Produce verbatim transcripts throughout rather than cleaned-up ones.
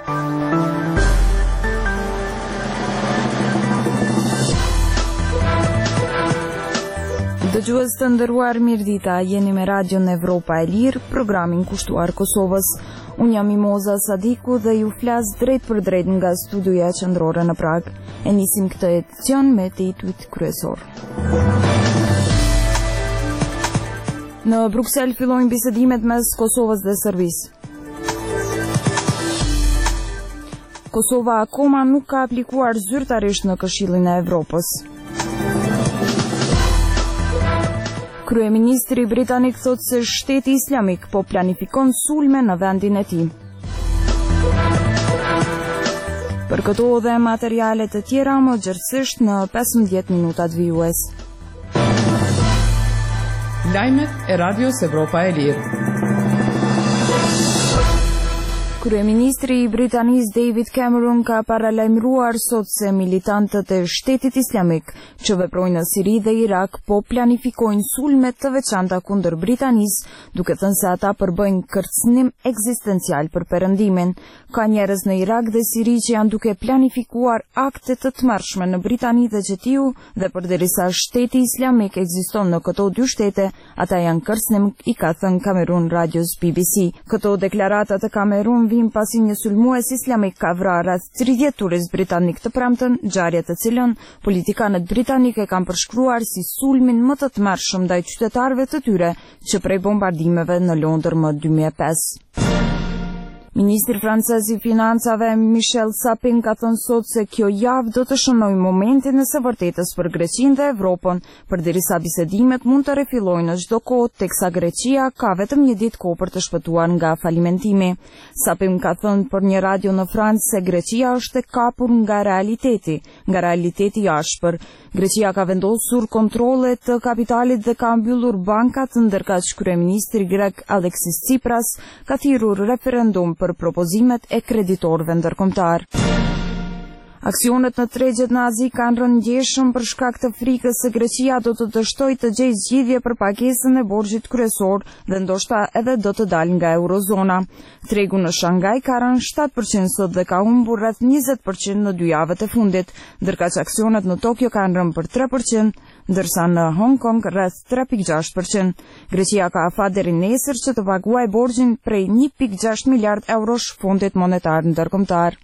Dëgjues të nderuar, mirëdita, jeni me Radion Evropa e Lirë, programin kushtuar Kosovës. Unë jam Mimoza Sadiku dhe ju flas drejt për drejt nga studioja qendrore në Prag. E nisim këtë edicion me titujt kryesor. Në Bruksel fillojnë bisedimet mes Kosovës dhe Serbisë. Kosova akoma nuk ka aplikuar zyrtarisht në Këshillin e Evropës. Kryeministri britanik thot se Shteti Islamik po planifikon sulme në vendin e tij. Për këto dhe materiale të tjera më gjithsesht në pesëmbëdhjetë minutat vijues. Lajmet e Radios Evropa e Lirë. Kryeministri i Britanisë David Cameron ka paralajmëruar sot se militantët e Shtetit Islamik që veprojnë në Siri dhe Irak po planifikojnë sulme të veçanta kundër Britanisë, duke thënë se ata përbëjnë kërcënim ekzistencial për perëndimin. Ka njerëz në Irak dhe Siri që janë duke planifikuar akte të tmerrshme në Britani dhe Gjetiu, dhe përderisa Shteti Islamik ekziston në këto dy shtete, ata janë kërcënim, i ka thënë Kamerun radios B B C. Këto deklarata të Kamerun pasi një sulmues islamik ka vrarë rreth tridhjetë turist britanik të premtën, ngjarje të cilën politikanët britanik e kanë përshkruar si sulmin më të tmerrshëm ndaj qytetarëve të tyre që prej bombardimeve në Londër më dy mijë e pesë. Ministri francez i financave Michel Sapin ka thënë sot se kjo javë do të shënojë momentin e së vërtetës për Greqinë dhe Evropën, përderisa bisedimet mund të rifillojnë në çdo kohë, teksa Greqia ka vetëm një ditë kohë për të shpëtuar nga falimentimi. Sapin ka thënë për një radio në Francë se Greqia është e kapur nga realiteti, nga realiteti i ashpër. Greqia ka vendosur kontrolle të kapitalit dhe ka mbyllur bankat, ndërkaq kryeministri grek Alexis Tsipras ka thirrur referendum për propozimet e kreditorëve ndërkombëtar. Aksionet në tregjet nazi kanë rënë ndjeshëm për shkak të frikës se Greqia do të dështojë të gjejë zgjidhje për pagesën e borxhit kryesor dhe ndoshta edhe do të dalë nga eurozona. Tregu në Shangaj ka rënë shtatë përqind sot dhe ka humbur rreth njëzet përqind në dy javët e fundit, ndërkaq aksionet në Tokyo kanë rënë për tre përqind, ndërsa në Hong Kong rreth tre pikë gjashtë përqind. Greqia ka afat deri nesër që të paguajë borxhin prej një pikë gjashtë miliard eurosh Fondit Monetar Ndërkombëtar.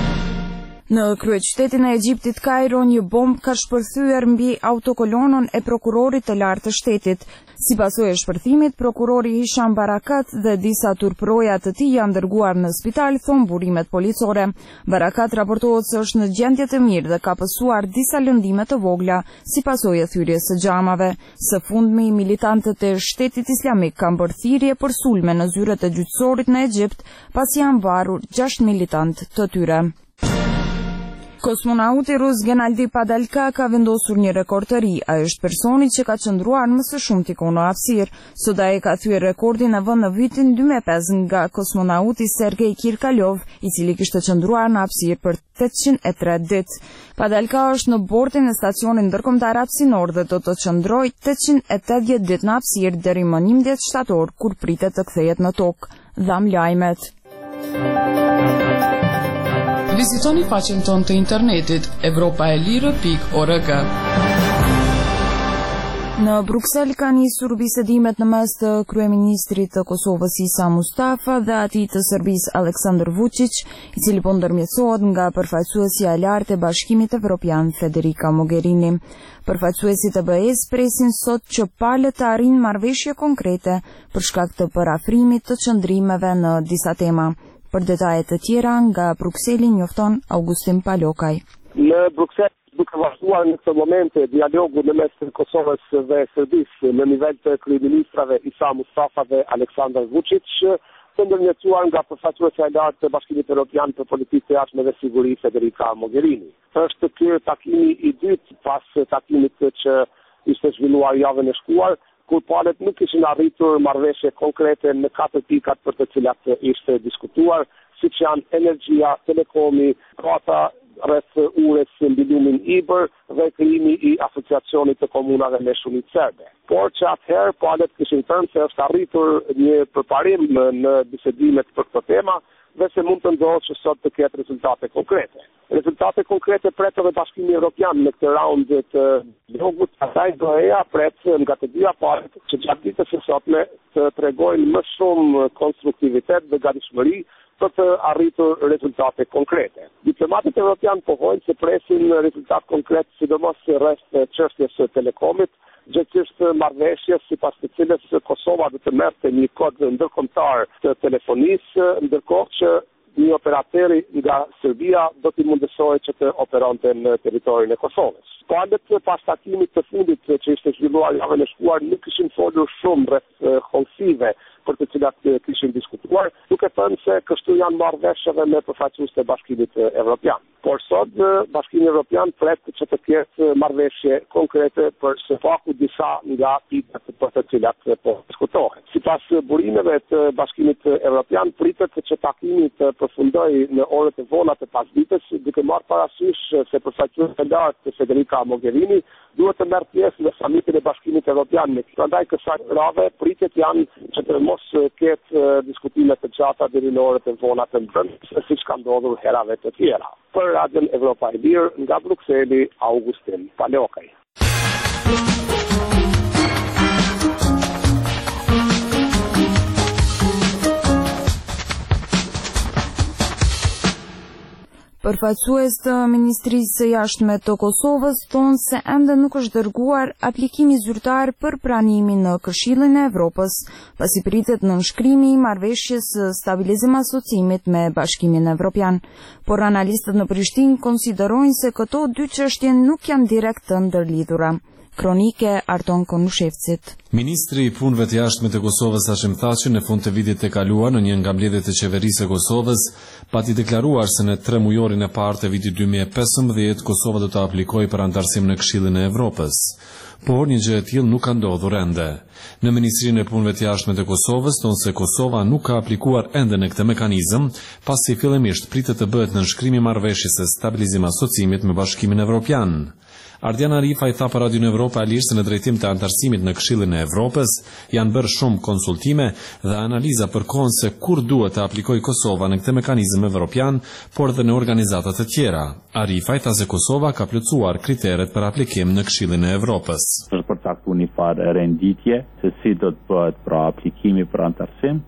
Në kryeqytetin e Egjiptit Kairo, një bombë ka shpërthyer mbi autokolonon e prokurorit të lartë të shtetit. Si pasojë e shpërthimit, prokurori Hisham Barakat dhe disa turpëroja të tij janë dërguar në spital, thon burimet policore. Barakat raportohet se është në gjendje të mirë dhe ka pësuar disa lëndime të vogla si pasojë e thyrjes së xhamave. Së fundmi, militantët e Shtetit Islamik kanë bërë thirrje për sulme në zyret e gjyqësorit në Egjipt, pasi janë varur gjashtë militantë të tyre. Kosmonauti rus Gennady Padalka ka vendosur një rekord të ri. Ai është personi që ka qëndruar më së shumti kohë në hapësirë. Sot ai ka thyer rekordin e vënë në vitin dy mijë e pesë nga kosmonauti Sergej Kirkalov, i cili kishte qëndruar në hapësirë për tetëqind e tre ditë. Padalka është në bordin e stacionit ndërkombëtar hapësinor dhe do të qëndrojë tetëqind e tetëdhjetë ditë në hapësirë deri më njëmbëdhjetë shtator, kur pritet të kthehet në tokë. Dham lajmet. Vizitoni faqen tonë të internetit evropaelire pikë org. Në Bruksel ka nisur bisedimet në mes të kryeministrit të Kosovës Isa Mustafa dhe atij të Serbisë Aleksandar Vučić, i cili po ndërmjetësohet nga përfaqësuesja e lartë e Bashkimit Evropian Federica Mogherini. Përfaqësuesit e B E-s presin sot që palët të arrijnë marrëveshje konkrete për shkak të parafrimit të çndrimeve në disa tema. Për detajet të tjera nga Brukseli njofton Augustin Palokaj. Në Bruksel duke vazhduar në këtë moment dialogu në mes të Kosovës dhe Serbisë në nivel të kryeministrave Isa Mustafa dhe Aleksandar Vučić, të ndërmjetësuar nga përfaqësuesja e lartë të Bashkimit Evropian për Politikë të Jashtme dhe Siguri Federica Mogherini. Është ky takimi i dytë pas takimit që ishte zhvilluar javën e shkuar, kur palët nuk ishin arritur marrëveshje konkrete në katër pikat për të cilat ishte diskutuar, siç janë energjia, telekomi, kata rreth urës mbi lumin Ibër dhe krijimi i asociacionit të komunave me shumicë serbe. Por që atëherë palët kishin thënë se është arritur një përparim në bisedimet për këtë tema dhe se mund të ndodhë që sot të ketë rezultate konkrete. Rezultate konkrete pret edhe Bashkimi Evropian në këtë raund të dialogut, asaj doja pret nga të dyja palët që gjatë ditës së sotme të tregojnë më shumë konstruktivitet dhe gatishmëri për të arritur rezultate konkrete. Diplomatët evropian pohojnë se presin rezultat konkret sidomos rreth çështjes së telekomit, gjësisht marrëveshjes sipas të cilës Kosova do të merrte një kod ndërkombëtar të telefonisë, ndërkohë që një operateri nga Serbia do t'i mundësojë që të operonte në territorin e Kosovës. Palët pas takimit të fundit që ishte zhvilluar javën e shkuar nuk kishin folur shumë rreth honksive për të cilat kishin diskutuar, duke thënë se kështu janë marrë vesh edhe me përfaqësuesit e Bashkimit Evropian. Por sot Bashkimi Evropian pret që të ketë marrëveshje konkrete për së paku disa nga pikët për të cilat po diskutohen. Sipas burimeve të Bashkimit Evropian pritet që takimi të përfundojë në orët e vona të pasdites, duke marrë parasysh se përfaqësuesi i lartë Federica Mogherini duhet të merr pjesë në samitin e Bashkimit Evropian. Prandaj kësaj rave pritet janë që të mos ketë diskutime të gjata deri në orët e vona të mbrëmjes, siç ka ndodhur herave të tjera. Për Radion Evropa e Lirë, nga Brukseli, Augustin Palokaj. Përfaqësues të Ministrisë së Jashtme të Kosovës thonë se ende nuk është dërguar aplikimi zyrtar për pranimin në Këshillin e Evropës, pasi pritet nënshkrimi i marrëveshjes së stabilizim asociimit me Bashkimin Evropian. Por analistët në Prishtinë konsiderojnë se këto dy çështje nuk janë direkt të ndërlidhura. Kronike Arton Konushevcit. Ministri i Punëve të Jashtme të Kosovës Hashim Thaçi në fund të vitit të kaluar në një nga mbledhjet e qeverisë së Kosovës pati deklaruar se në tre mujorin e parë të vitit dy mijë e pesëmbëdhjetë Kosova do të aplikojë për anëtarësim në Këshillin e Evropës. Por një gjë e tillë nuk ka ndodhur ende. Në Ministrinë e Punëve të Jashtme të Kosovës thonë se Kosova nuk ka aplikuar ende në këtë mekanizëm, pasi fillimisht pritet të bëhet nënshkrimi i marrëveshjes së stabilizim asociimit me Bashkimin Evropian. Ardian Arifa i tha për Radion Evropa e Lirë se në drejtim të anëtarësimit në Këshillin e Evropës janë bërë shumë konsultime dhe analiza përkohen se kur duhet të aplikojë Kosova në këtë mekanizëm evropian, por dhe në organizata të tjera. Arifa i tha se Kosova ka plotësuar kriteret për aplikim në Këshillin e Evropës. Është përcaktuar një farë renditje se si do të bëhet pra aplikimi për anëtarësim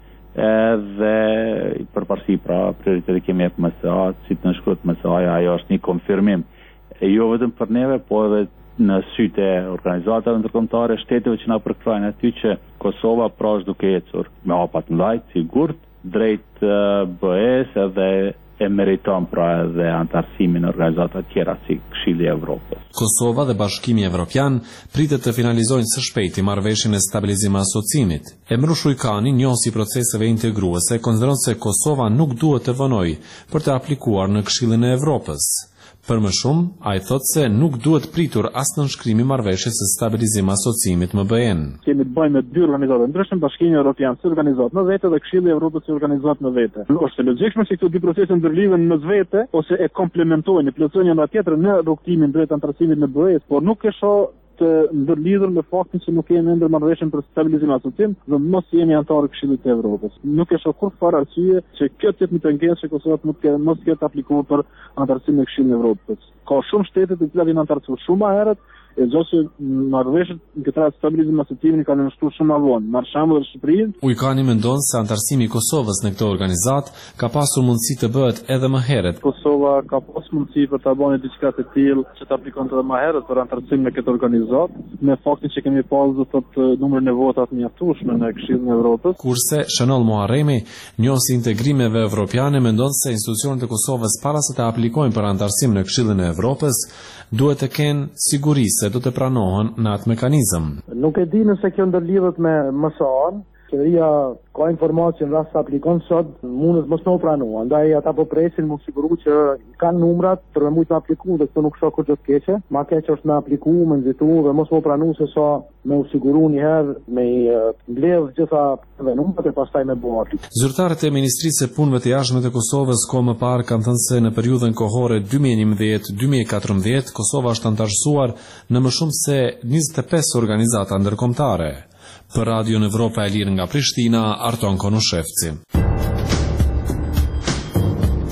dhe përparësi pra prioritetet kemi për M S A, si të nënshkruhet M S A-ja, ajo është një konfirmim. E jo vetëm për neve, po edhe në sytë e organizatave ndërkombëtare, shteteve që na përkrajnë aty që Kosova pra është duke ecur me hapa të mëdha, sigurt drejt B E-s edhe e meriton pra edhe anëtarësimin në organizata të tjera si Këshilli i Evropës. Kosova dhe Bashkimi Evropian pritet të finalizojnë së shpejti marrëveshjen e stabilizim asociimit. Emru Shujkani, njohësi i proceseve integruese, konsideron se Kosova nuk duhet të vënojë për të aplikuar në Këshillin e Evropës. Për më shumë, ai thotë se nuk duhet pritur as nënshkrimi i marrëveshjes së stabilizim asociimit me B E-n. Kemi të bëjmë me dy organizata ndryshme, Bashkimi Evropian si organizatë në vete dhe Këshilli i Evropës si organizatë në vete. Është e logjikshme se këto dy procese ndërlidhen në vete ose e komplementojnë, plotësojnë njëra tjetrën në rrugtimin drejt anëtarësimit në B E-s, por nuk e shoh të ndërlidhur me faktin që nuk kemi ende marrëveshjen për stabilizim asociim dhe mos jemi anëtar të Këshillit të Evropës. Nuk e shoh kurrë arsye që kjo të jetë një tendencë që Kosova mos të mos ketë aplikuar për anëtarësim në Këshillin e Evropës. Ka shumë shtete të cilat janë anëtarësuar shumë më herët, e gjose marrëveshjet në këtë rast stabilizim asociimin kanë nënshkruar shumë më vonë. Marr shembull Shqipërinë. Ujkani mendon se anëtarësimi i Kosovës në këtë organizat ka pasur mundësi të bëhet edhe më herët. Kosova ka pasur mundësi për ta bënë diçka të tillë që të aplikonte edhe më herët për anëtarësim në këtë organizat, me faktin që kemi pasur thotë numrin e votave të mjaftueshme në Këshillin e Evropës. Kurse Shënoll Muharremi, njohësi i integrimeve evropiane, mendon se institucionet e Kosovës para se të aplikojnë për anëtarësim në Këshillin e Evropës duhet të kenë siguri se do të pranohen në atë mekanizëm. Nuk e di nëse kjo ndërlidhet me M S A-n. Qeveria ka informacion në rast se aplikon sot, mundet mos më pranua. Andaj ata po presin më siguru që kanë numrat për me mujtë me apliku dhe këto nuk shoh kur gjë të keqe. Ma keq është me apliku, me nxitu dhe mos më pranu se sa me u siguru një herë me mbledh gjitha dhe numrat e pastaj me bëu aplik. Zyrtarët e Ministrisë së Punëve të Jashtme të Kosovës kohë më parë kanë thënë se në periudhën kohore dy mijë e njëmbëdhjetë dy mijë e katërmbëdhjetë Kosova është anëtarësuar në më shumë se njëzet e pesë organizata ndërkombëtare. Për Radion Evropa e Lirë nga Prishtina, Arton Konushevci.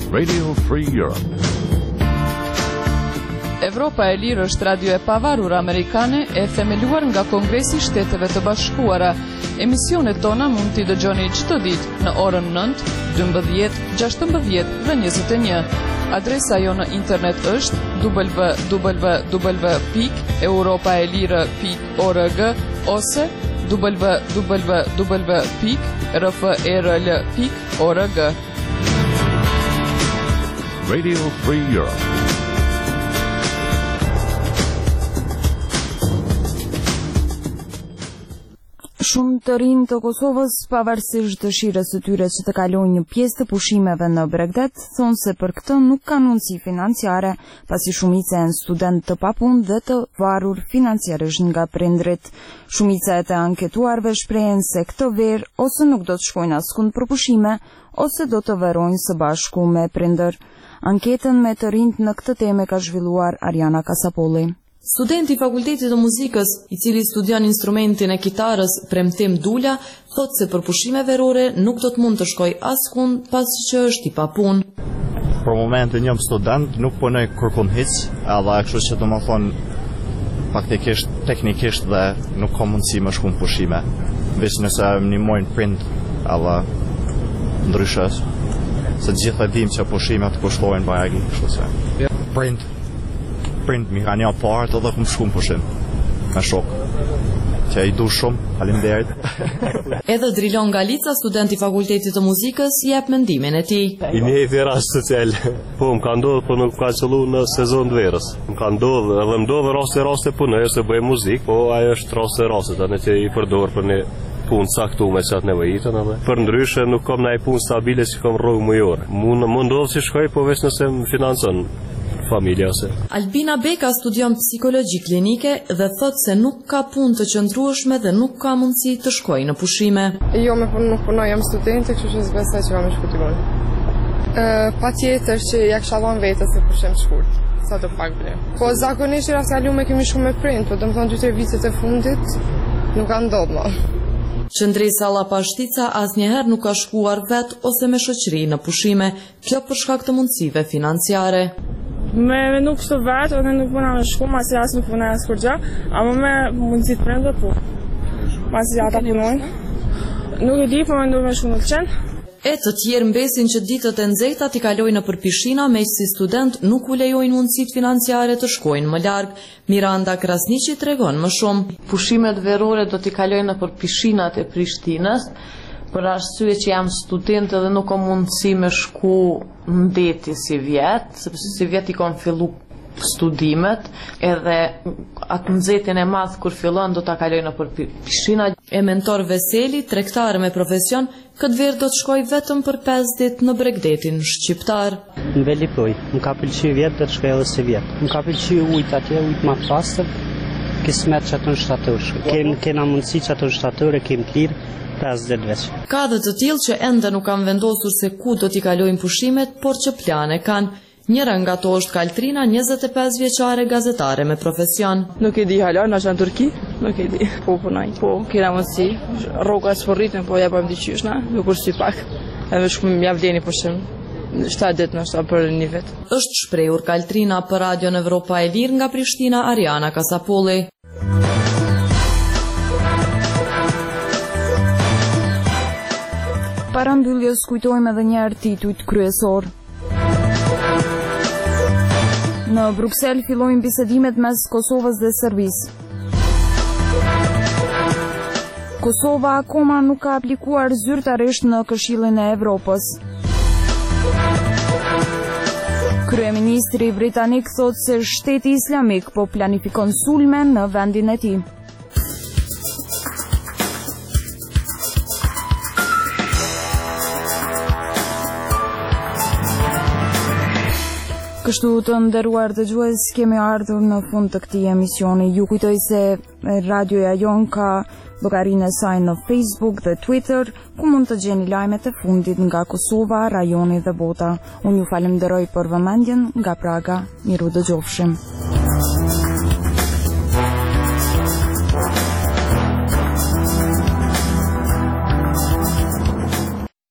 Radio Free Europe. Evropa e Lirë është radio e pavarur amerikane e themeluar nga Kongresi i Shteteve të Bashkuara. Emisionet tona mund t'i dëgjoni çdo ditë në orën nëntë, dymbëdhjetë, gjashtëmbëdhjetë dhe njëzet e një. Adresa jo në internet është w w w pikë europaelire pikë org ose w w w pikë r f e r l pikë org. Radio Free Europe. Shumë të rinj të Kosovës, pavarësisht dëshirës së tyre që të kalojnë një pjesë të pushimeve në Bregdet, thonë se për këtë nuk kanë mundësi financiare, pasi shumica janë studentë të papunë dhe të varur financiarisht nga prindrit. Shumica e të anketuarve shprehen se këtë verë ose nuk do të shkojnë askund për pushime, ose do të verojnë së bashku me prindër. Anketën me të rinjt në këtë temë ka zhvilluar Ariana Kasapolli. Studenti i Fakultetit të Muzikës, i cili studion instrumentin e kitarës Premtim Dula, thotë se për pushime verore nuk do të mund të shkoj askund pasi që është i papunë. Për momentin jam student, nuk punoj kërkun hiç, edhe kështu që do të thonë faktikisht, teknikisht dhe nuk ka mundësi më shku në pushime. Veç nëse më ndihmojnë prind, edhe ndryshe, se të gjithë e dim që pushimet kushtojnë bajagi, kështu se. Prind prind mi kanë ja partë edhe këmë shku në pushim me shok që i du shumë, faleminderit. Edhe Drilon Galica, student i Fakultetit të Muzikës, jep mendimin e tij. I njëjti rast social. Po më ka ndodhur, po nuk ka qëllu në sezon të verës. Më ka ndodhur, edhe më ndodhur raste raste punoj ose bëj muzikë, po ajo është raste raste tani që i përdor për një punë caktuar me çat nevojitën edhe. Për ndryshe nuk kam ndaj punë stabile që kam rrugë mujore. Mund mund ndodh që shkoj, po vetëm nëse më financon familja ose. Albina Beka studion psikologji klinike dhe thot se nuk ka punë të qëndrueshme dhe nuk ka mundësi të shkojë në pushime. Jo, me punë nuk punoj, jam studente, kështu që s'besoj që kam shkutimon. Pa tjetër që ja kisha dhënë vetës se pushim shkurt, sa të pak ble. Po zakonisht rast kalume kemi shumë me prind, po domethënë dy tre vitet e fundit nuk ka ndodhur më. Qëndresa Llapashtica asnjëherë nuk ka shkuar vet ose me shoqëri në pushime, kjo për shkak të mundësive financiare. Me nuk kështu vetë, ose nuk puna me shku, masi asë nuk puna e skur gja, ama me mundësit prendë po. Masi ata punojnë. Nuk e di, po me ndu me shku në të qenë. E të tjerë mbesin që ditët e nxehta t'i kalojnë për pishina, me që si student nuk u lejojnë mundësit financiare të shkojnë më largë. Miranda Krasniqi tregon më shumë. Pushimet verore do t'i kalojnë për pishinat e Prishtinës, për arsye që jam student dhe nuk kam mundësi me shku në deti si vjet, sepse si vjet i kam fillu studimet, edhe atë nxehtin e madh kur fillon do ta kaloj në për pishina. E mentor Veseli, tregtar me profesion, këtë verë do të shkoj vetëm për pesë ditë në Bregdetin shqiptar. Në Velipoj, më ka pëlqyer vjet, do të shkoj edhe si vjet. Më ka pëlqyer ujtë atje, ujtë më pastër, kismet që ato në shtator. Kem kena mundësi që ato në shtator e kem të lirë. Ka dhe të tillë që ende nuk kanë vendosur se ku do t'i kalojnë pushimet, por që plane kanë. Njëra nga to është Kaltrina, njëzet e pesë vjeçare gazetare me profesion. Nuk e di hala, na që në Turki, nuk e di. Po punoj, po kena mundësi, rroga s'po rritën, po ja bëjmë diqyshna, nuk kursi pak, edhe shkum ja vleni pushim. shtatë ditë nështë për një vit. Është shprehur Kaltrina për Radion Evropa e Lirë nga Prishtina, Ariana Kasapolli. Para mbylljes kujtojmë edhe një herë titujt kryesor. Në Bruksel fillojnë bisedimet mes Kosovës dhe Serbisë. Kosova akoma nuk ka aplikuar zyrtarisht në Këshillin e Evropës. Kryeministri britanik thotë se Shteti Islamik po planifikon sulme në vendin e tij. Kështu të nderuar dëgjues, kemi ardhur në fund të këtij emisioni. Ju kujtoj se radioja jon ka llogarinë e saj në Facebook dhe Twitter, ku mund të gjeni lajmet e fundit nga Kosova, rajoni dhe bota. Unë ju falenderoj për vëmendjen nga Praga. Miru dëgjofshim.